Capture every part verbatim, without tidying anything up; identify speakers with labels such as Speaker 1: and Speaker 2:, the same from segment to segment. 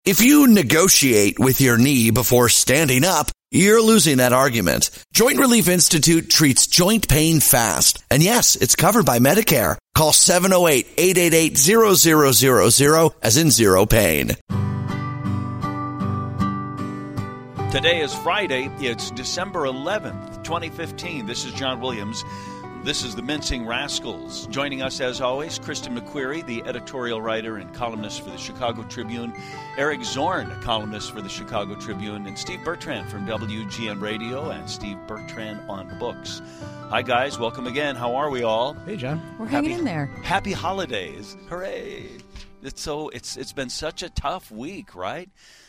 Speaker 1: If you negotiate with your knee before standing up, you're losing that argument. Joint Relief Institute treats joint pain fast. And yes, it's covered by Medicare. Call seven oh eight, eight eight eight, zero zero zero zero as in zero pain.
Speaker 2: Today is Friday. It's December eleventh, twenty fifteen. This is John Williams. This is the Mincing Rascals. Joining us, as always, Kristen McQuarrie, the editorial writer and columnist for the Chicago Tribune, Eric Zorn, a columnist for the Chicago Tribune, and Steve Bertrand from W G N Radio and Steve Bertrand on Books. Hi, guys. Welcome again. How are we all?
Speaker 3: Hey, John.
Speaker 4: We're
Speaker 2: happy,
Speaker 4: hanging in there.
Speaker 2: Happy holidays. Hooray. It's so it's it's been such a tough week, right?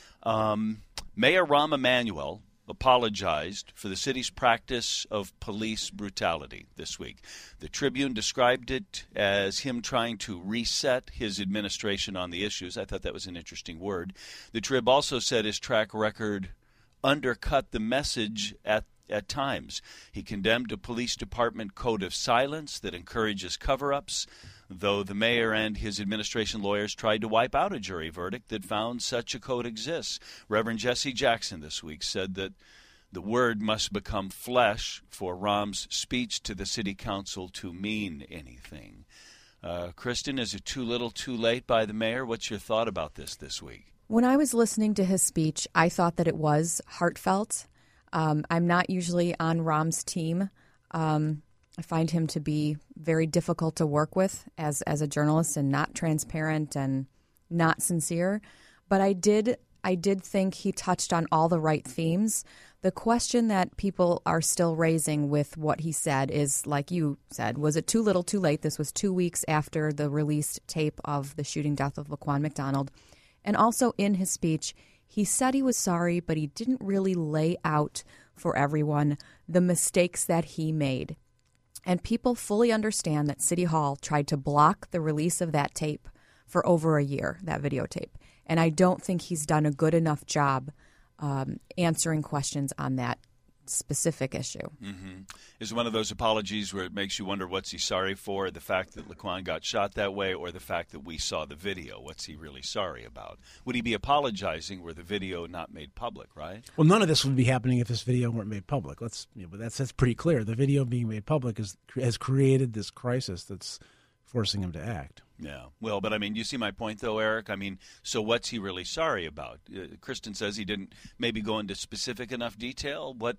Speaker 2: Um, Mayor Rahm Emanuel apologized for the city's practice of police brutality this week. The Tribune described it as him trying to reset his administration on the issues. I thought that was an interesting word. The Trib also said his track record undercut the message at at times. He condemned a police department code of silence that encourages cover-ups, though the mayor and his administration lawyers tried to wipe out a jury verdict that found such a code exists. Reverend Jesse Jackson this week said that the word must become flesh for Rahm's speech to the city council to mean anything. Uh, Kristen, is it too little too late by the mayor? What's your thought about this this week?
Speaker 4: When I was listening to his speech, I thought that it was heartfelt. Um, I'm not usually on Rahm's team. Um, I find him to be very difficult to work with as as a journalist and not transparent and not sincere. But I did I did think he touched on all the right themes. The question that people are still raising with what he said is, like you said, was it too little too late? This was two weeks after the released tape of the shooting death of Laquan McDonald. And also in his speech, he said he was sorry, but he didn't really lay out for everyone the mistakes that he made. And people fully understand that City Hall tried to block the release of that tape for over a year, that videotape. And I don't think he's done a good enough job um, answering questions on that specific issue.
Speaker 2: Mm-hmm. Is one of those apologies where it makes you wonder, what's he sorry for? The fact that Laquan got shot that way, or the fact that we saw the video? What's he really sorry about? Would he be apologizing were the video not made public, right?
Speaker 3: Well, none of this would be happening if this video weren't made public. Let's, you know, but that's that's pretty clear. The video being made public is, has created this crisis that's forcing him to act.
Speaker 2: Yeah. Well, but I mean, you see my point, though, Eric? I mean, so what's he really sorry about? Uh, Kristen says he didn't maybe go into specific enough detail. What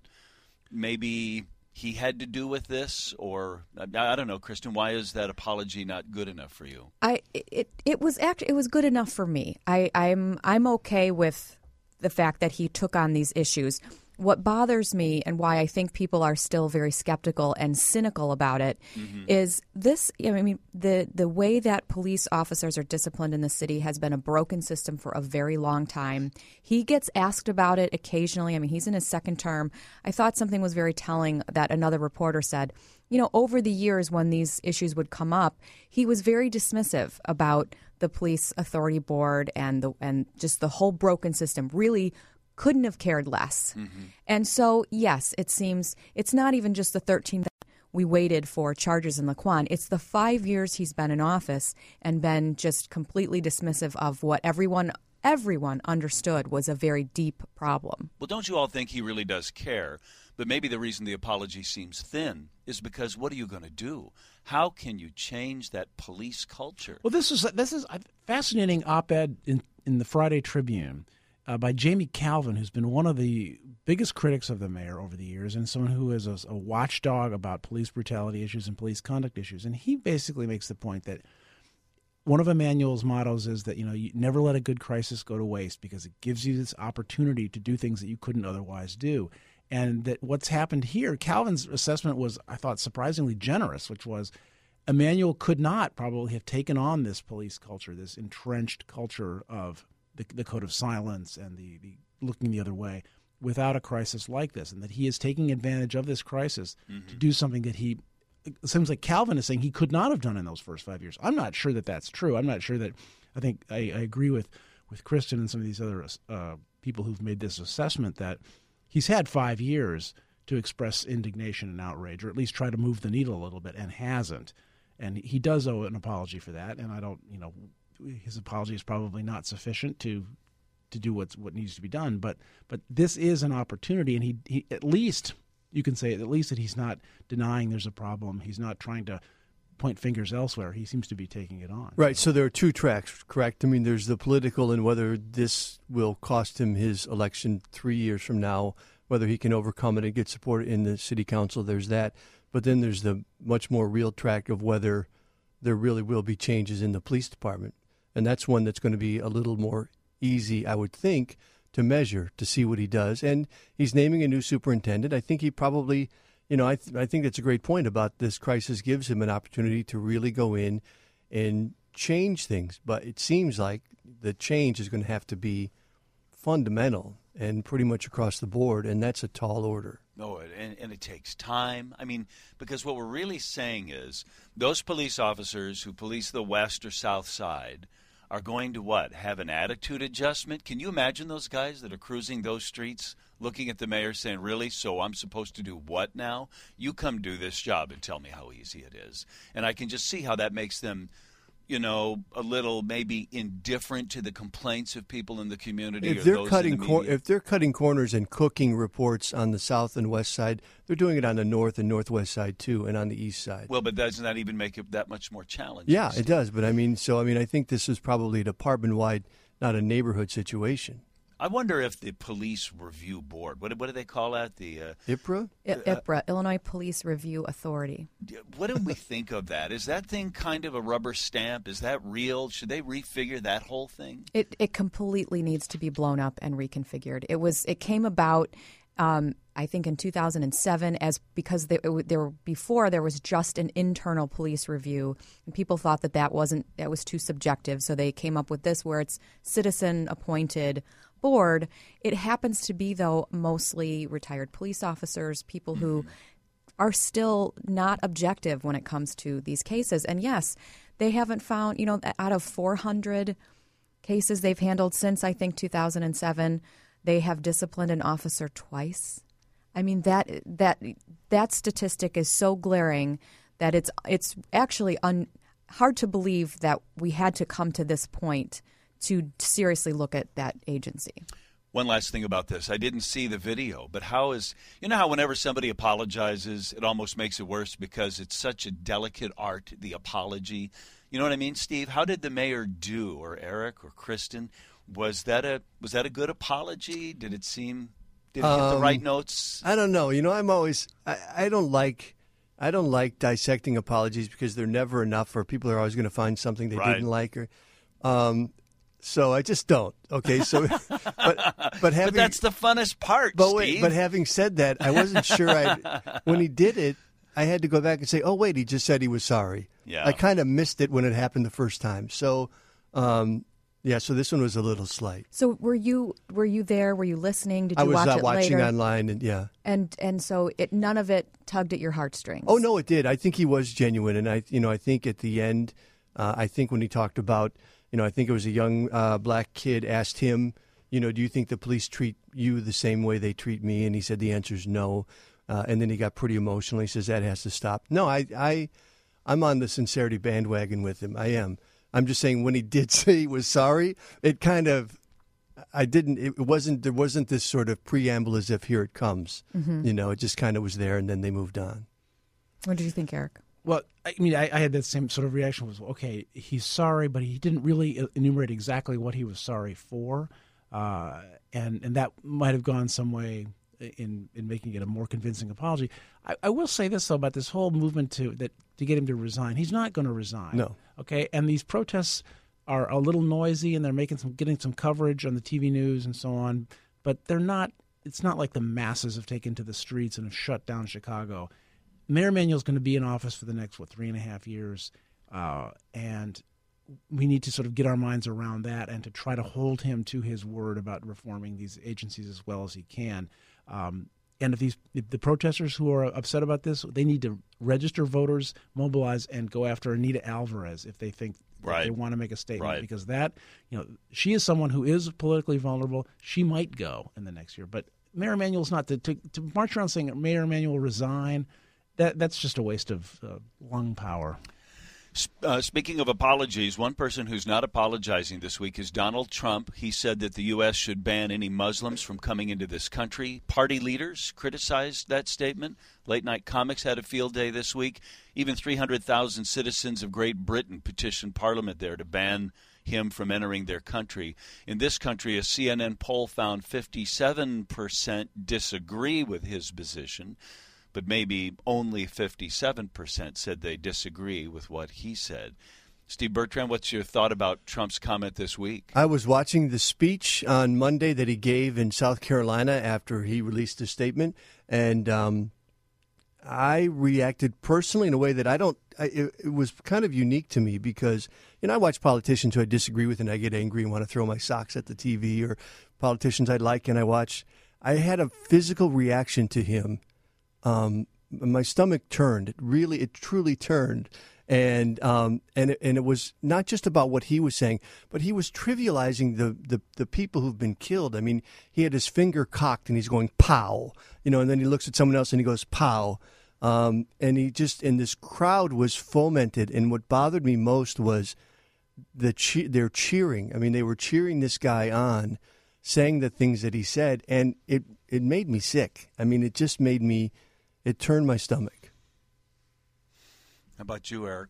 Speaker 2: maybe he had to do with this? Or, I, I don't know, Kristen, why is that apology not good enough for you?
Speaker 4: I it it was actually it was good enough for me. I, I'm I'm okay with the fact that he took on these issues. What bothers me and why I think people are still very skeptical and cynical about it mm-hmm. is this. I mean, the the way that police officers are disciplined in the city has been a broken system for a very long time. He gets asked about it occasionally. I mean, he's in his second term. I thought something was very telling that another reporter said, you know, over the years when these issues would come up, he was very dismissive about the police authority board and the and just the whole broken system. Really couldn't have cared less. Mm-hmm. And so, yes, it seems it's not even just the thirteen that we waited for charges in Laquan. It's the five years he's been in office and been just completely dismissive of what everyone everyone understood was a very deep problem.
Speaker 2: Well, don't you all think he really does care? But maybe the reason the apology seems thin is because what are you going to do? How can you change that police culture?
Speaker 3: Well, this is this is a fascinating op-ed in, in the Friday Tribune Uh, by Jamie Calvin, who's been one of the biggest critics of the mayor over the years and someone who is a, a watchdog about police brutality issues and police conduct issues. And he basically makes the point that one of Emanuel's mottos is that, you know, you never let a good crisis go to waste because it gives you this opportunity to do things that you couldn't otherwise do. And that what's happened here, Calvin's assessment was, I thought, surprisingly generous, which was Emanuel could not probably have taken on this police culture, this entrenched culture of The, the code of silence and the, the looking the other way without a crisis like this, and that he is taking advantage of this crisis mm-hmm. to do something that he – it seems like Calvin is saying he could not have done in those first five years. I'm not sure that that's true. I'm not sure that – I think I, I agree with, with Kristen and some of these other uh, people who've made this assessment that he's had five years to express indignation and outrage, or at least try to move the needle a little bit, and hasn't. And he does owe an apology for that, and I don't – you know – his apology is probably not sufficient to to do what's what needs to be done. But but this is an opportunity, and he, he at least you can say at least that he's not denying there's a problem. He's not trying to point fingers elsewhere. He seems to be taking it on.
Speaker 5: Right. So there are two tracks, correct? I mean, there's the political and whether this will cost him his election three years from now, whether he can overcome it and get support in the city council. There's that. But then there's the much more real track of whether there really will be changes in the police department. And that's one that's going to be a little more easy, I would think, to measure, to see what he does. And he's naming a new superintendent. I think he probably... You know, I th- I think that's a great point about this crisis gives him an opportunity to really go in and change things. But it seems like the change is going to have to be fundamental and pretty much across the board, and that's a tall order.
Speaker 2: No, and, and it takes time. I mean, because what we're really saying is those police officers who police the west or south side are going to what? Have an attitude adjustment? Can you imagine those guys that are cruising those streets looking at the mayor saying, really, so I'm supposed to do what now? You come do this job and tell me how easy it is. And I can just see how that makes them, you know, a little maybe indifferent to the complaints of people in the community.
Speaker 5: If
Speaker 2: or
Speaker 5: they're
Speaker 2: those
Speaker 5: cutting
Speaker 2: in the
Speaker 5: cor-
Speaker 2: media.
Speaker 5: if they're cutting corners and cooking reports on the south and west side, they're doing it on the north and northwest side too, and on the east side.
Speaker 2: Well, but doesn't that even make it that much more challenging?
Speaker 5: Yeah,
Speaker 2: Steve?
Speaker 5: it does. But I mean, so I mean, I think this is probably a department-wide, not a neighborhood situation.
Speaker 2: I wonder if the police review board, what, what do they call that? The uh,
Speaker 5: I P R A?
Speaker 4: I- I P R A, Illinois Police Review Authority.
Speaker 2: What do we think of that? Is that thing kind of a rubber stamp? Is that real? Should they refigure that whole thing?
Speaker 4: It it completely needs to be blown up and reconfigured. It was it came about, um, I think, in two thousand seven, as because there, it, there before there was just an internal police review, and people thought that that wasn't that was too subjective. So they came up with this, where it's citizen appointed board. It happens to be, though, mostly retired police officers, people who are still not objective when it comes to these cases. And yes, they haven't found, you know, out of four hundred cases they've handled since, I think, two thousand seven, they have disciplined an officer twice. I mean, that that that statistic is so glaring that it's it's actually un, hard to believe that we had to come to this point to seriously look at that agency.
Speaker 2: One last thing about this. I didn't see the video, but how is, you know how whenever somebody apologizes, it almost makes it worse because it's such a delicate art, the apology. You know what I mean, Steve? How did the mayor do, or Eric or Kristen? Was that a was that a good apology? Did it seem, did it hit the
Speaker 5: Um,
Speaker 2: right notes?
Speaker 5: I don't know. You know, I'm always I, I don't like I don't like dissecting apologies because they're never enough, or people are always going to find something they
Speaker 2: Right.
Speaker 5: didn't like, or um, so I just don't. Okay, so but but having
Speaker 2: But that's the funnest part,
Speaker 5: but
Speaker 2: Steve.
Speaker 5: wait, but having said that, I wasn't sure. I when he did it, I had to go back and say, oh wait, he just said he was sorry.
Speaker 2: Yeah.
Speaker 5: I kind of missed it when it happened the first time. So. Um, Yeah, so this one was a little slight.
Speaker 4: So were you were you there? Were you listening? Did you
Speaker 5: I was
Speaker 4: watch
Speaker 5: uh,
Speaker 4: it
Speaker 5: watching
Speaker 4: later?
Speaker 5: online, and yeah.
Speaker 4: And and so it none of it tugged at your heartstrings.
Speaker 5: Oh no, it did. I think he was genuine, and I, you know, I think at the end, uh, I think when he talked about, you know, I think it was a young uh, black kid asked him, you know, do you think the police treat you the same way they treat me? And he said the answer is no. Uh, and then he got pretty emotional. He says that has to stop. No, I, I, I'm on the sincerity bandwagon with him. I am. I'm just saying when he did say he was sorry, it kind of, I didn't, it wasn't, there wasn't this sort of preamble as if here it comes. Mm-hmm. You know, it just kind of was there and then they moved on.
Speaker 4: What did you think, Eric?
Speaker 3: Well, I mean, I, I had that same sort of reaction. Was okay, he's sorry, but he didn't really enumerate exactly what he was sorry for, uh, and and that might have gone some way in in making it a more convincing apology. I, I will say this though about this whole movement to that to get him to resign. He's not going to resign.
Speaker 5: No.
Speaker 3: Okay, and these protests are a little noisy, and they're making some getting some coverage on the T V news and so on, but they're not. It's not like the masses have taken to the streets and have shut down Chicago. Mayor Emanuel's going to be in office for the next, what, three and a half years, uh, and we need to sort of get our minds around that and to try to hold him to his word about reforming these agencies as well as he can. Um, and if these if the protesters who are upset about this, they need to register voters, mobilize, and go after Anita Alvarez if they think that
Speaker 2: Right.
Speaker 3: they want to make a statement.
Speaker 2: Right.
Speaker 3: Because that, you know, she is someone who is politically vulnerable. She might go in the next year, but Mayor Emanuel's not to to, to march around saying Mayor Emanuel resign. That that's just a waste of uh, lung power.
Speaker 2: Uh, speaking of apologies, one person who's not apologizing this week is Donald Trump. He said that the U S should ban any Muslims from coming into this country. Party leaders criticized that statement. Late Night Comics had a field day this week. Even three hundred thousand citizens of Great Britain petitioned Parliament there to ban him from entering their country. In this country, a C N N poll found fifty-seven percent disagree with his position, but maybe only fifty-seven percent said they disagree with what he said. Steve Bertrand, what's your thought about Trump's comment this week?
Speaker 5: I was watching the speech on Monday that he gave in South Carolina after he released his statement, and um, I reacted personally in a way that I don't, I, it, it was kind of unique to me because, you know, I watch politicians who I disagree with and I get angry and want to throw my socks at the T V, or politicians I like and I watch. I had a physical reaction to him. Um, my stomach turned. It really, it truly turned. And um, and it, and it was not just about what he was saying, but he was trivializing the, the, the people who've been killed. I mean, he had his finger cocked and he's going, pow, you know, and then he looks at someone else and he goes, pow. Um, and he just, and this crowd was fomented. And what bothered me most was the che- they're cheering. I mean, they were cheering this guy on, saying the things that he said. And it, it made me sick. I mean, it just made me, it turned my stomach.
Speaker 2: How about you, Eric?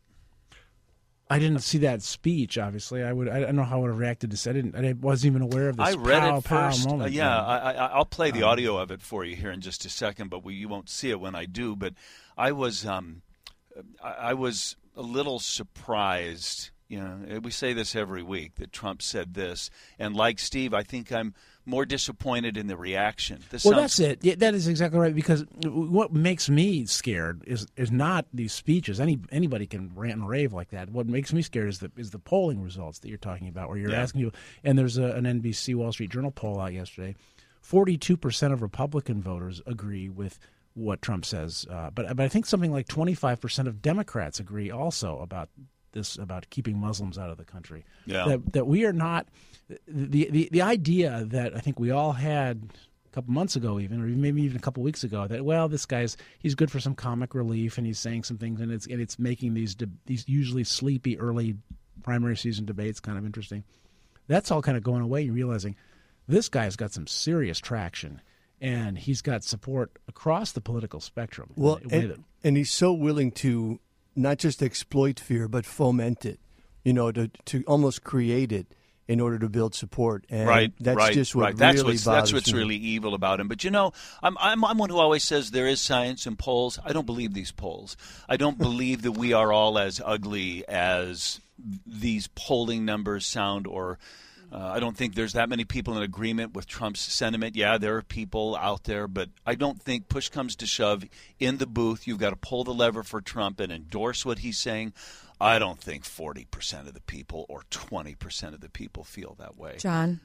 Speaker 3: I didn't see that speech. Obviously, I would. I don't know how I would have reacted to this. I didn't. I wasn't even aware of this.
Speaker 2: I read
Speaker 3: pow,
Speaker 2: it first.
Speaker 3: Pow moment.
Speaker 2: Uh, yeah, I, I, I'll play the
Speaker 3: um,
Speaker 2: audio of it for you here in just a second, but we, you won't see it when I do. But I was, um, I, I was a little surprised. You know, we say this every week that Trump said this, and like Steve, I think I'm more disappointed in the reaction. This
Speaker 3: well,
Speaker 2: sounds-
Speaker 3: that's it. Yeah, that is exactly right. Because what makes me scared is is not these speeches. Any anybody can rant and rave like that. What makes me scared is the is the polling results that you're talking about, where you're
Speaker 2: Yeah. asking
Speaker 3: people. And there's a, an N B C Wall Street Journal poll out yesterday. forty-two percent of Republican voters agree with what Trump says, uh, but but I think something like twenty-five percent of Democrats agree also about this, about keeping Muslims out of the country.
Speaker 2: Yeah.
Speaker 3: That that we are not. The, the the idea that I think we all had a couple months ago, even, or maybe even a couple weeks ago, that, well, this guy's he's good for some comic relief and he's saying some things, and it's and it's making these de- these usually sleepy early primary season debates kind of interesting. That's all kind of going away. You're realizing this guy's got some serious traction, and he's got support across the political spectrum.
Speaker 5: Well,
Speaker 3: in a way
Speaker 5: and,
Speaker 3: that-
Speaker 5: and he's so willing to not just exploit fear, but foment it, you know, to to almost create it in order to build support. And
Speaker 2: right,
Speaker 5: that's
Speaker 2: right,
Speaker 5: just what
Speaker 2: right. That's
Speaker 5: really
Speaker 2: what's,
Speaker 5: bothers
Speaker 2: that's what's
Speaker 5: me.
Speaker 2: really evil about him. But, you know, I'm, I'm, I'm one who always says there is science in polls. I don't believe these polls. I don't believe that we are all as ugly as these polling numbers sound, or uh, I don't think there's that many people in agreement with Trump's sentiment. Yeah, there are people out there, but I don't think push comes to shove in the booth. You've got to pull the lever for Trump and endorse what he's saying. I don't think forty percent of the people or twenty percent of the people feel that way.
Speaker 4: John,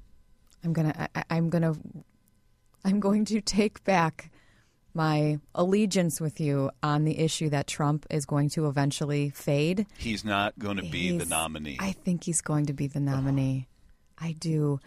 Speaker 4: I'm gonna, I, I'm gonna, I'm going to take back my allegiance with you on the issue that Trump is going to eventually fade.
Speaker 2: He's not going to be
Speaker 4: He's-
Speaker 2: the nominee.
Speaker 4: I think he's going to be the nominee. I do.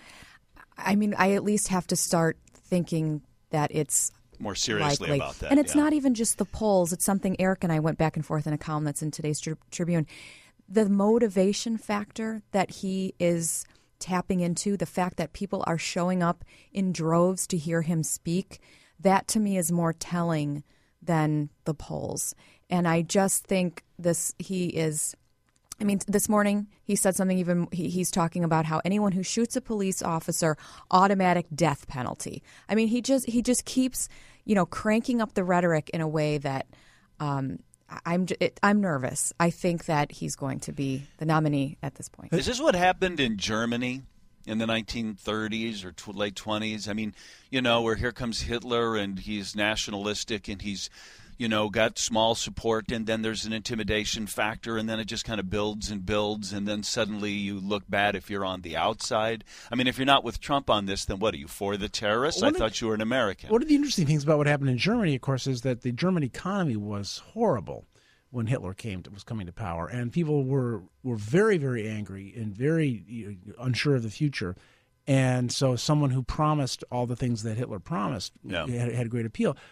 Speaker 4: I mean, I at least have to start thinking that it's
Speaker 2: More seriously
Speaker 4: likely.
Speaker 2: about that.
Speaker 4: And it's
Speaker 2: yeah.
Speaker 4: not even just the polls. It's something Eric and I went back and forth in a column that's in today's Tri- Tribune. The motivation factor that he is tapping into, the fact that people are showing up in droves to hear him speak, that to me is more telling than the polls. And I just think this, he is... I mean, this morning he said something even, he, he's talking about how anyone who shoots a police officer, automatic death penalty. I mean, he just he just keeps, you know, cranking up the rhetoric in a way that um, I'm it, I'm nervous. I think that he's going to be the nominee at this point.
Speaker 2: Is this what happened in Germany in the nineteen thirties or tw- late twenties? I mean, you know, where here comes Hitler and he's nationalistic and he's, you know, got small support, and then there's an intimidation factor, and then it just kind of builds and builds, and then suddenly you look bad if you're on the outside. I mean, if you're not with Trump on this, then what are you, for the terrorists?
Speaker 3: One
Speaker 2: I
Speaker 3: of
Speaker 2: thought you were an American.
Speaker 3: One of the interesting things about what happened in Germany, of course, is that the German economy was horrible when Hitler came to, was coming to power, and people were were very, very angry and very you know, unsure of the future. And so someone who promised all the things that Hitler promised
Speaker 2: Yeah.
Speaker 3: had, had a great appeal.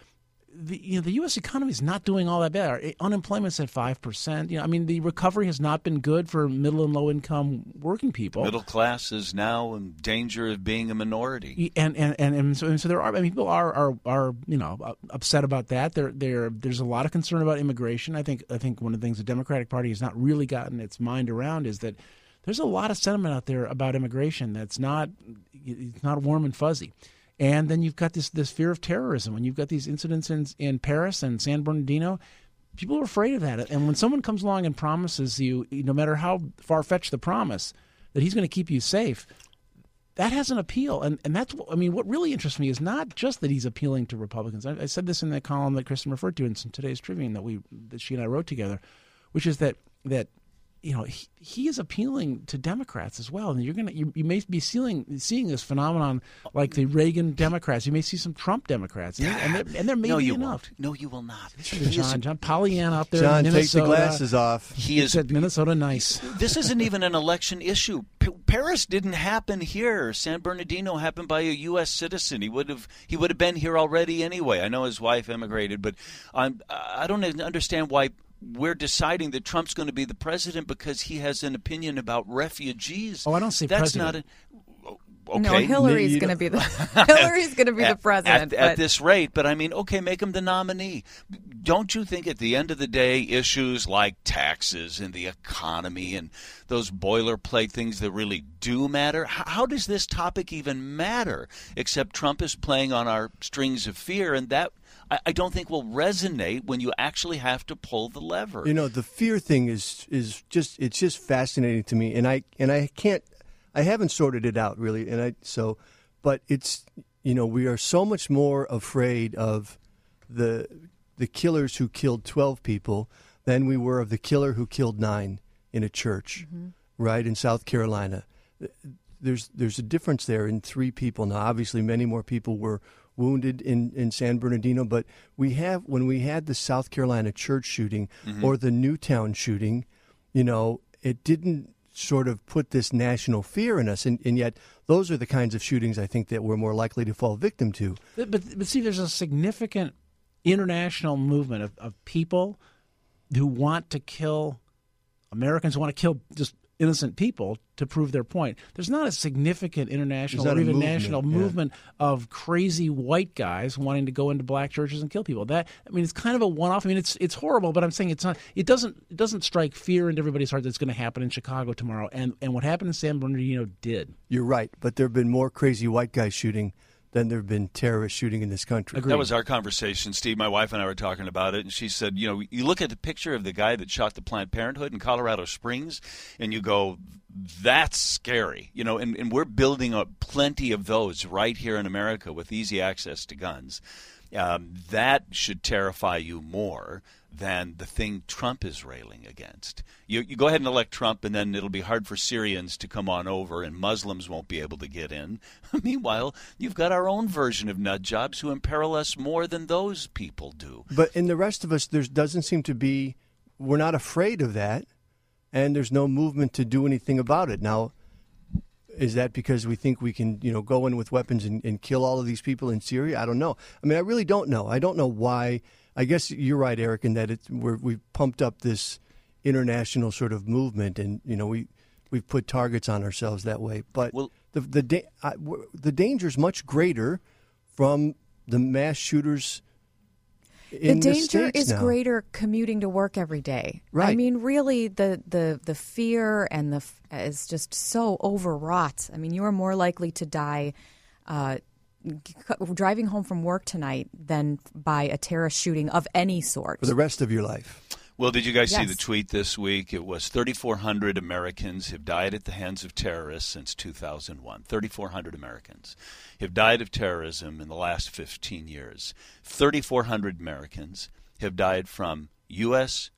Speaker 3: the you know the U S economy is not doing all that bad. Our unemployment's at five percent. You know, I mean, the recovery has not been good for middle and low income working people.
Speaker 2: Middle class is now in danger of being a minority.
Speaker 3: And and, and, and, so, and so there are I mean, people are, are are you know upset about that. There there there's a lot of concern about immigration. I think I think one of the things the Democratic Party has not really gotten its mind around is that there's a lot of sentiment out there about immigration that's not it's not warm and fuzzy. And then you've got this this fear of terrorism. When you've got these incidents in, in Paris and San Bernardino, people are afraid of that. And when someone comes along and promises you, no matter how far-fetched the promise, that he's going to keep you safe, that has an appeal. And and that's, I mean, what really interests me is not just that he's appealing to Republicans. I, I said this in the column that Kristen referred to in today's Tribune that we that she and I wrote together, which is that that. You know, he, he is appealing to Democrats as well, and you're gonna you, you may be seeing seeing this phenomenon like the Reagan Democrats. You may see some Trump Democrats, and, and, there, and there may
Speaker 2: no,
Speaker 3: be
Speaker 2: you
Speaker 3: enough.
Speaker 2: Won't. No, you will not.
Speaker 3: John, John Pollyanna out there.
Speaker 5: John,
Speaker 3: in
Speaker 5: take the glasses off.
Speaker 2: He is
Speaker 3: said Minnesota nice.
Speaker 2: This isn't even an election issue. P- Paris didn't happen here. San Bernardino happened by a U S citizen. He would have he would have been here already anyway. I know his wife emigrated, but I'm, I don't understand why we're deciding that Trump's going to be the president because he has an opinion about refugees.
Speaker 3: Oh, I don't say
Speaker 2: That's
Speaker 3: president.
Speaker 2: not a okay.
Speaker 4: No, Hillary's going to be the Hillary's going to be
Speaker 2: at,
Speaker 4: the president
Speaker 2: at, at this rate. But I mean, okay, make him the nominee. Don't you think at the end of the day, issues like taxes and the economy and those boilerplate things that really do matter? How, how does this topic even matter? Except Trump is playing on our strings of fear, and that I, I don't think will resonate when you actually have to pull the lever.
Speaker 5: You know, the fear thing is is just it's just fascinating to me, and I and I can't. I haven't sorted it out really, and I so, but it's you know we are so much more afraid of the the killers who killed twelve people than we were of the killer who killed nine in a church, mm-hmm. right in South Carolina. There's there's a difference there in three people. Now, obviously, many more people were wounded in, in San Bernardino, but we have when we had the South Carolina church shooting mm-hmm. or the Newtown shooting, you know, it didn't sort of put this national fear in us, and, and yet those are the kinds of shootings I think that we're more likely to fall victim to.
Speaker 3: But, but, but see, there's a significant international movement of, of people who want to kill Americans, who want to kill just innocent people to prove their point. There's not a significant international or even movement, national yeah. movement of crazy white guys wanting to go into black churches and kill people. That I mean, it's kind of a one-off. I mean, it's it's horrible, but I'm saying it's not. It doesn't it doesn't strike fear into everybody's heart that's going to happen in Chicago tomorrow. And and what happened in San Bernardino did.
Speaker 5: You're right, but there have been more crazy white guys shooting than there have been terrorists shooting in this country.
Speaker 2: Agreed. That was our conversation, Steve. My wife and I were talking about it, and she said, you know, you look at the picture of the guy that shot the Planned Parenthood in Colorado Springs, and you go, that's scary. You know, and, and we're building up plenty of those right here in America with easy access to guns. Um, that should terrify you more than the thing Trump is railing against. You, you go ahead and elect Trump, and then it'll be hard for Syrians to come on over, and Muslims won't be able to get in. Meanwhile, you've got our own version of nut jobs who imperil us more than those people do.
Speaker 5: But in the rest of us, there doesn't seem to be – we're not afraid of that, and there's no movement to do anything about it. Now, is that because we think we can, you know, go in with weapons and, and kill all of these people in Syria? I don't know. I mean, I really don't know. I don't know why. I guess you're right, Eric, in that it's, we're, we've pumped up this international sort of movement, and you know, we we've put targets on ourselves that way. But well, the the da- I, the danger is much greater from the mass shooters. In
Speaker 4: the danger
Speaker 5: the
Speaker 4: is
Speaker 5: now.
Speaker 4: greater commuting to work every day.
Speaker 5: Right.
Speaker 4: I mean, really, the, the, the fear and the is just so overwrought. I mean, you are more likely to die uh, driving home from work tonight than by a terrorist shooting of any sort.
Speaker 5: For the rest of your life.
Speaker 2: Well, did you guys
Speaker 4: yes.
Speaker 2: see the tweet this week? It was thirty-four hundred Americans have died at the hands of terrorists since two thousand one. thirty-four hundred Americans have died of terrorism in the last fifteen years. thirty-four hundred Americans have died from U S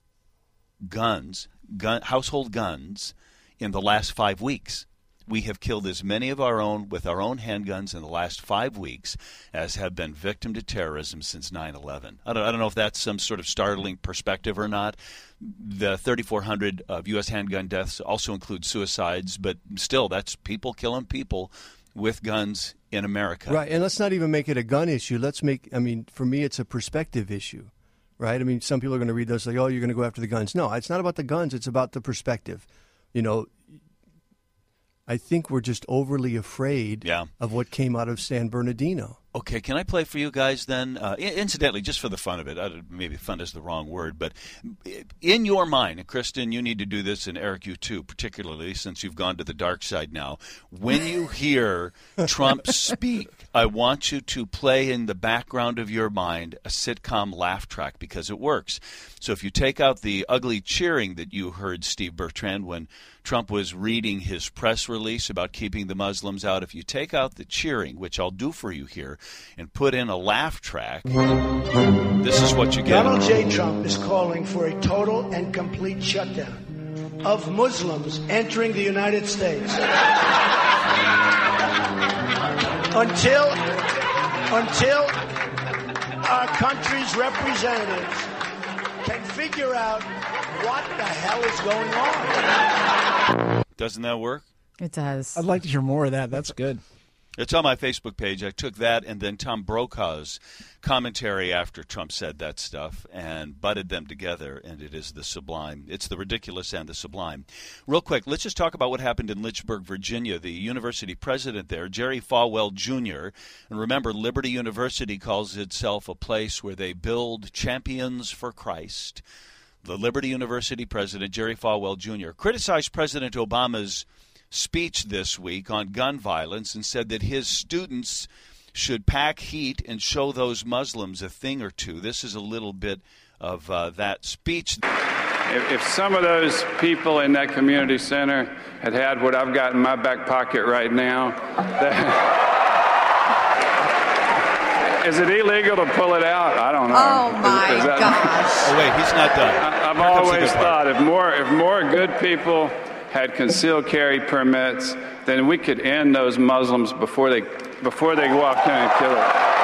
Speaker 2: guns, gun, household guns, in the last five weeks. We have killed as many of our own with our own handguns in the last five weeks as have been victim to terrorism since nine eleven. I don't, I don't know if that's some sort of startling perspective or not. The thirty-four hundred of U S handgun deaths also include suicides, but still, that's people killing people with guns in America.
Speaker 5: Right, and let's not even make it a gun issue. Let's make, I mean, for me, it's a perspective issue, right? I mean, some people are going to read those like, oh, you're going to go after the guns. No, it's not about the guns. It's about the perspective. You know, I think we're just overly afraid
Speaker 2: yeah.
Speaker 5: of what came out of San Bernardino.
Speaker 2: Okay, can I play for you guys then? Uh, incidentally, just for the fun of it, uh, maybe fun is the wrong word, but in your mind, and Kristen, you need to do this, and Eric, you too, particularly since you've gone to the dark side now. When you hear Trump speak, I want you to play in the background of your mind a sitcom laugh track because it works. So if you take out the ugly cheering that you heard, Steve Bertrand, when Trump was reading his press release about keeping the Muslims out, if you take out the cheering, which I'll do for you here, and put in a laugh track, this is what you get.
Speaker 6: Donald J. Trump is calling for a total and complete shutdown of Muslims entering the United States until, until our country's representatives can figure out what the hell is going on.
Speaker 2: Doesn't that work?
Speaker 4: It does.
Speaker 3: I'd like to hear more of that. That's good.
Speaker 2: It's on my Facebook page. I took that and then Tom Brokaw's commentary after Trump said that stuff and butted them together, and it is the sublime. It's the ridiculous and the sublime. Real quick, let's just talk about what happened in Lynchburg, Virginia. The university president there, Jerry Falwell Junior, and remember, Liberty University calls itself a place where they build champions for Christ. The Liberty University president, Jerry Falwell Junior, criticized President Obama's speech this week on gun violence and said that his students should pack heat and show those Muslims a thing or two. This is a little bit of uh, that speech.
Speaker 7: If, if some of those people in that community center had had what I've got in my back pocket right now, that, is it illegal to pull it out? I don't know.
Speaker 4: Oh, my
Speaker 7: is, is that,
Speaker 4: gosh.
Speaker 2: Oh, wait, he's not done.
Speaker 7: I, I've
Speaker 2: Here comes the
Speaker 7: always
Speaker 2: good part.
Speaker 7: thought if more, if more good people had concealed carry permits, then we could end those Muslims before they before they walk in and kill it.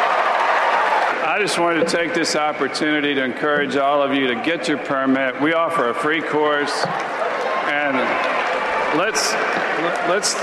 Speaker 7: I just wanted to take this opportunity to encourage all of you to get your permit. We offer a free course, and let's let's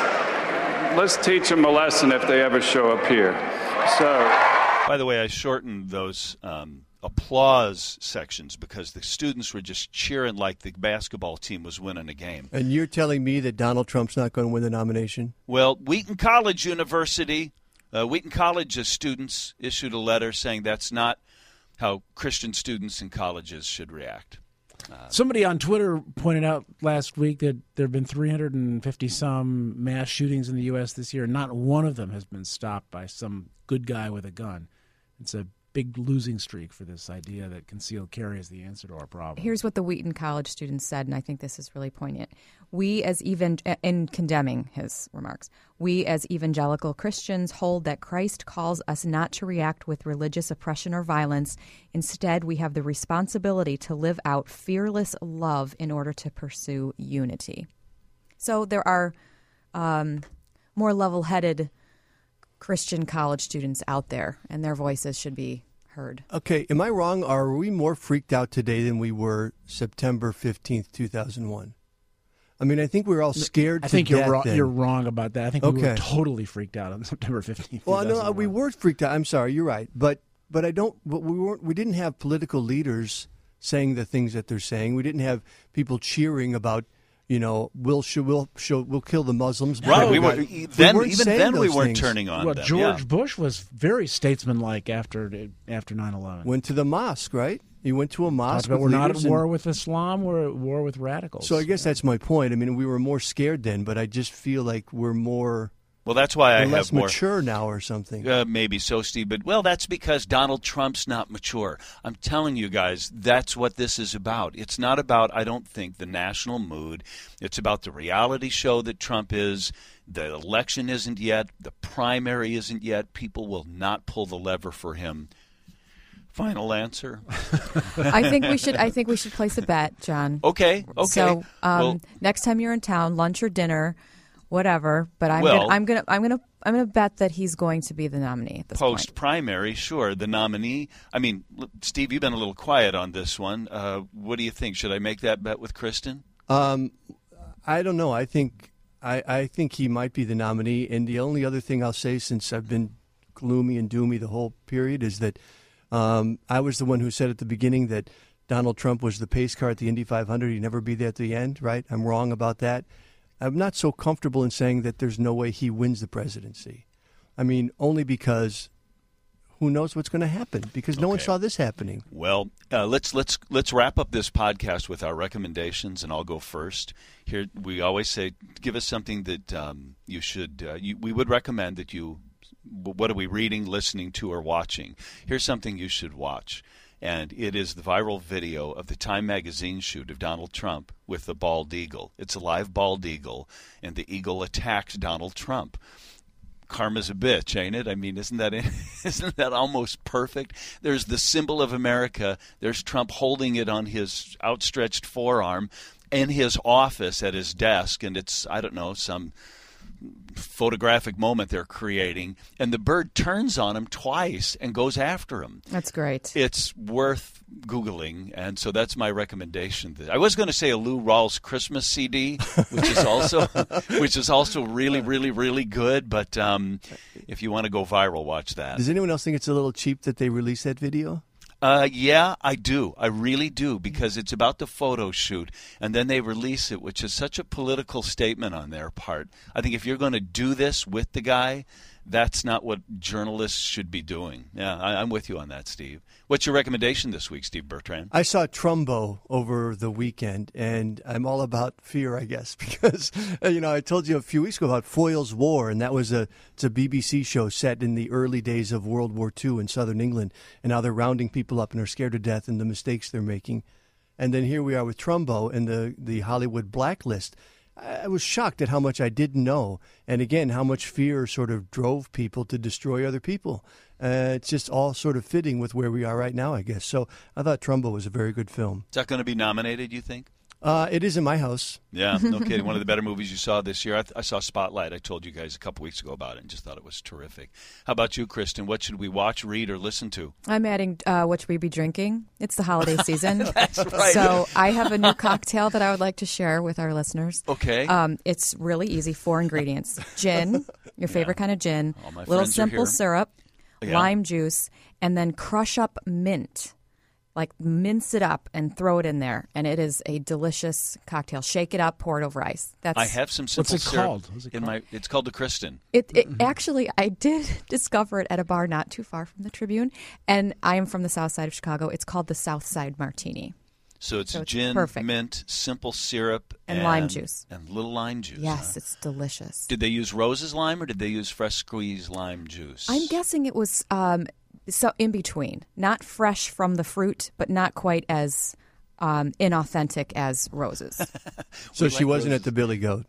Speaker 7: let's teach them a lesson if they ever show up here. So,
Speaker 2: by the way, I shortened those um, applause sections because the students were just cheering like the basketball team was winning a game.
Speaker 5: And you're telling me that Donald Trump's not going to win the nomination?
Speaker 2: Well, Wheaton College University, uh, Wheaton College's students issued a letter saying that's not how Christian students in colleges should react. Uh,
Speaker 3: Somebody on Twitter pointed out last week that there have been three hundred fifty some mass shootings in the U S this year, and not one of them has been stopped by some good guy with a gun. It's a big losing streak for this idea that concealed carry is the answer to our problem.
Speaker 4: Here's what the Wheaton College students said, and I think this is really poignant. We as even in condemning his remarks, we as evangelical Christians hold that Christ calls us not to react with religious oppression or violence. Instead, we have the responsibility to live out fearless love in order to pursue unity. So there are um, more level-headed Christian college students out there, and their voices should be heard.
Speaker 5: Okay, am I wrong? Are we more freaked out today than we were September fifteenth, two thousand one? I mean, I think we were all scared
Speaker 3: I
Speaker 5: to
Speaker 3: think you're
Speaker 5: death
Speaker 3: wrong,
Speaker 5: then.
Speaker 3: you're wrong about that. I think we
Speaker 5: Okay.
Speaker 3: were totally freaked out on September fifteenth.
Speaker 5: Well, no,
Speaker 3: two thousand one.
Speaker 5: we were freaked out. I'm sorry, you're right. But but I don't. But we weren't. We didn't have political leaders saying the things that they're saying. We didn't have people cheering about, you know, we'll show, we'll show, we'll kill the Muslims.
Speaker 2: right, we
Speaker 5: got-
Speaker 2: were then
Speaker 5: weren't
Speaker 2: even
Speaker 5: saying
Speaker 2: then we
Speaker 5: those
Speaker 2: weren't
Speaker 5: things.
Speaker 2: turning on
Speaker 3: Well,
Speaker 2: them.
Speaker 3: George
Speaker 2: yeah.
Speaker 3: Bush was very statesmanlike after after nine eleven.
Speaker 5: Went to the mosque, right? He went to a
Speaker 3: Talked
Speaker 5: mosque.
Speaker 3: about
Speaker 5: with
Speaker 3: we're not at
Speaker 5: leaders and-
Speaker 3: war with Islam, we're at war with radicals.
Speaker 5: So I guess that's my point. I mean, we were more scared then, but I just feel like we're more
Speaker 2: Well, that's why I
Speaker 5: we're less
Speaker 2: have more.
Speaker 5: mature now or something.
Speaker 2: Uh, maybe so, Steve. But, well, that's because Donald Trump's not mature. I'm telling you guys, that's what this is about. It's not about, I don't think, the national mood. It's about the reality show that Trump is. The election isn't yet. The primary isn't yet. People will not pull the lever for him. Final answer.
Speaker 4: I think we should. I think we should place a bet, John.
Speaker 2: Okay, okay.
Speaker 4: So um,
Speaker 2: well,
Speaker 4: next time you're in town, lunch or dinner, whatever. But I'm
Speaker 2: Well-
Speaker 4: gonna, I'm gonna I'm gonna I'm gonna bet that he's going to be the nominee at this point.
Speaker 2: post-primary, sure, the nominee. I mean, l- Steve, you've been a little quiet on this one. Uh, what do you think? Should I make that bet with Kristen?
Speaker 5: Um, I don't know. I think I, I think he might be the nominee. And the only other thing I'll say, since I've been gloomy and doomy the whole period, is that um, I was the one who said at the beginning that Donald Trump was the pace car at the Indy five hundred. He'd never be there at the end, right? I'm wrong about that. I'm not so comfortable in saying that there's no way he wins the presidency. I mean, only because who knows what's going to happen? Because no
Speaker 2: okay.
Speaker 5: one saw this happening.
Speaker 2: Well, uh, let's let's let's wrap up this podcast with our recommendations, and I'll go first. Here, we always say, give us something that um, you should. Uh, you, we would recommend that you. What are we reading, listening to, or watching? Here's something you should watch, and it is the viral video of the Time magazine shoot of Donald Trump with the bald eagle. It's a live bald eagle, and the eagle attacks Donald Trump. Karma's a bitch, ain't it? I mean, isn't that isn't that almost perfect? There's the symbol of America. There's Trump holding it on his outstretched forearm in his office at his desk, and it's, I don't know, some photographic moment they're creating, and the bird turns on him twice and goes after him.
Speaker 4: That's great.
Speaker 2: It's worth Googling, and so that's my recommendation. I was going to say a Lou Rawls Christmas C D, which is also which is also really, really, really good, but um, if you want to go viral, watch that.
Speaker 5: Does anyone else think it's a little cheap that they released that video?
Speaker 2: Uh, yeah, I do. I really do, because it's about the photo shoot, and then they release it, which is such a political statement on their part. I think if you're going to do this with the guy, that's not what journalists should be doing. Yeah, I, I'm with you on that, Steve. What's your recommendation this week, Steve Bertrand?
Speaker 5: I saw Trumbo over the weekend, and I'm all about fear, I guess, because, you know, I told you a few weeks ago about Foyle's War, and that was a, it's a B B C show set in the early days of World War Two in southern England, and how they're rounding people up and are scared to death and the mistakes they're making. And then here we are with Trumbo and the, the Hollywood blacklist. I was shocked at how much I didn't know, and again, how much fear sort of drove people to destroy other people. Uh, it's just all sort of fitting with where we are right now, I guess. So I thought Trumbo was a very good film.
Speaker 2: Is that going to be nominated, you think?
Speaker 5: Uh, it is in my house.
Speaker 2: Yeah, no kidding. One of the better movies you saw this year. I, th- I saw Spotlight. I told you guys a couple weeks ago about it and just thought it was terrific. How about you, Kristen? What should we watch, read, or listen to?
Speaker 4: I'm adding uh, what should we be drinking? It's the holiday season.
Speaker 2: That's right.
Speaker 4: So I have a new cocktail that I would like to share with our listeners.
Speaker 2: Okay.
Speaker 4: Um, it's really easy. Four ingredients. Gin, your favorite
Speaker 2: Yeah.
Speaker 4: kind of gin.
Speaker 2: All my
Speaker 4: little
Speaker 2: friends are
Speaker 4: simple
Speaker 2: here.
Speaker 4: syrup,
Speaker 2: Yeah.
Speaker 4: lime juice, and then crush up mint. Like mince it up and throw it in there, and it is a delicious cocktail. Shake it up, pour it over ice. That's
Speaker 2: I have some simple
Speaker 3: What's it
Speaker 2: syrup
Speaker 3: called? What's it
Speaker 2: in
Speaker 3: called?
Speaker 2: my. It's called the Kristen.
Speaker 4: It, it actually, I did discover it at a bar not too far from the Tribune, and I am from the south side of Chicago. It's called the South Side Martini.
Speaker 2: So it's,
Speaker 4: So it's
Speaker 2: gin,
Speaker 4: perfect.
Speaker 2: mint, simple syrup,
Speaker 4: And lime juice.
Speaker 2: and little lime juice.
Speaker 4: Yes,
Speaker 2: huh?
Speaker 4: it's delicious.
Speaker 2: Did they use Rose's lime or did they use fresh squeezed lime juice?
Speaker 4: I'm guessing it was um, so in between, not fresh from the fruit, but not quite as um, inauthentic as roses.
Speaker 5: So
Speaker 2: We
Speaker 5: she
Speaker 2: like
Speaker 5: wasn't
Speaker 2: those.
Speaker 5: at the Billy Goat.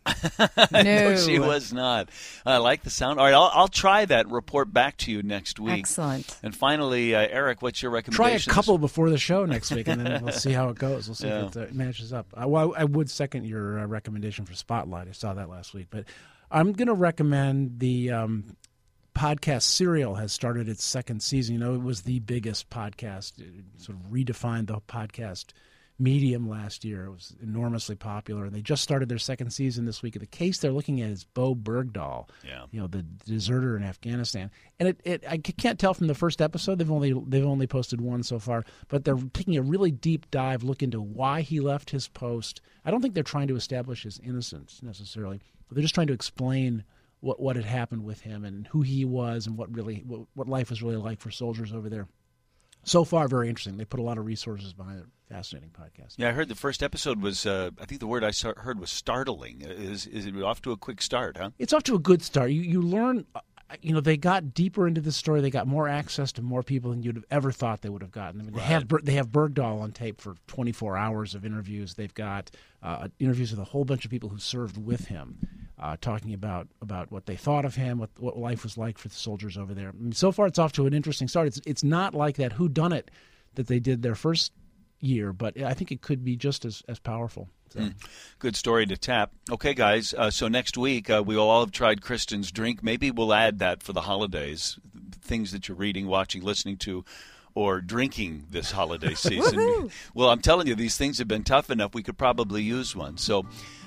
Speaker 4: No,
Speaker 2: she was not. I like the sound. All right, I'll, I'll try that and report back to you next week.
Speaker 4: Excellent.
Speaker 2: And finally, uh, Eric, what's your
Speaker 3: Try a
Speaker 2: recommendation?
Speaker 3: couple before the show next week, and then we'll see how it goes. We'll see
Speaker 2: Yeah.
Speaker 3: if it uh, matches up. I, well, I would second your uh, recommendation for Spotlight. I saw that last week. But I'm going to recommend the um, podcast Serial has started its second season. You know, it was the biggest podcast. It sort of redefined the podcast medium last year. It was enormously popular, and they just started their second season this week. The case they're looking at is Bo Bergdahl,
Speaker 2: Yeah.
Speaker 3: you know, the deserter in Afghanistan. And it, it I can't tell from the first episode. They've only they've only posted one so far, but they're taking a really deep dive look into why he left his post. I don't think they're trying to establish his innocence necessarily, but they're just trying to explain what what had happened with him and who he was and what really what, what life was really like for soldiers over there. So far, very interesting. They put a lot of resources behind it. Fascinating podcast.
Speaker 2: Yeah, I heard the first episode was, uh, I think the word I saw, heard was startling. Is is it off to a quick start, huh?
Speaker 3: It's off to a good start. You you learn, uh, you know, they got deeper into the story. They got more access to more people than you'd have ever thought they would have gotten. I mean, they have Ber- they have Bergdahl on tape for twenty-four hours of interviews. They've got uh, interviews with a whole bunch of people who served with him, uh, talking about, about what they thought of him, what what life was like for the soldiers over there. I mean, so far, it's off to an interesting start. It's it's not like that whodunit that they did their first year, but I think it could be just as, as powerful. So.
Speaker 2: Mm. Good story to tap. Okay, guys, uh, so next week uh, we will all have tried Kristen's drink. Maybe we'll add that for the holidays, things that you're reading, watching, listening to, or drinking this holiday season. Well, I'm telling you, these things have been tough enough. We could probably use one. So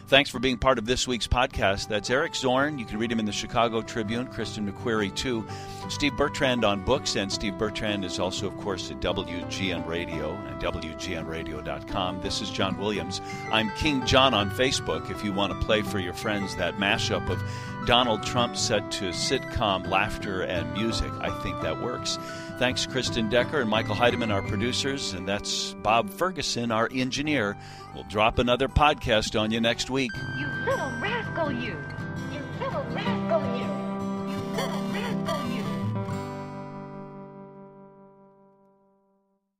Speaker 2: Thanks for being part of this week's podcast. That's Eric Zorn. You can read him in the Chicago Tribune, Kristen McQuarrie, too. Steve Bertrand on books, and Steve Bertrand is also, of course, at W G N Radio and W G N radio dot com. This is John Williams. I'm King John on Facebook if you want to play for your friends that mashup of Donald Trump set to sitcom laughter and music. I think that works. Thanks, Kristen Decker and Michael Heidemann, our producers, and that's Bob Ferguson, our engineer. We'll drop another podcast on you next week.
Speaker 8: You little rascal, you! You little rascal, you! You little rascal, you!